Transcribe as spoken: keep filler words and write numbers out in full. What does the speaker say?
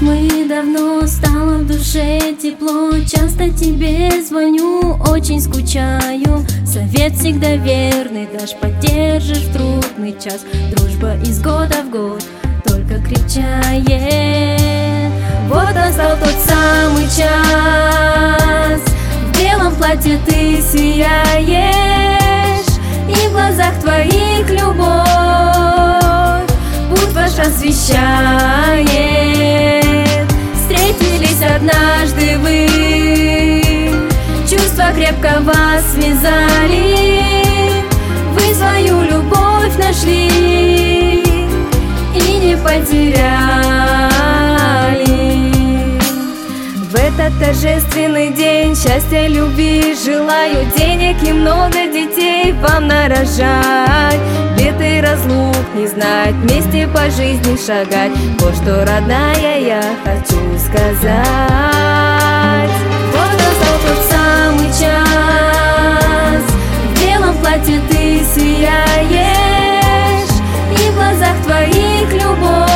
мы давно, стало в душе тепло. Часто тебе звоню, очень скучаю. Совет всегда верный, дашь, поддержишь в трудный час. Дружба из года в год только крепчает. Вот настал тот самый час, в белом платье ты сияешь, и в глазах твоих любовь путь ваш освещает. Встретились однажды вы, чувства крепко вас связали. Вы свою любовь нашли и не потеряли. В этот торжественный день счастья, любви желаю, денег и много детей вам нарожать. Бед и разлук не знать, вместе по жизни шагать. Вот что, родная, я хочу сказать. Вот настал тот самый час, в белом платье ты сияешь, и в глазах твоих любовь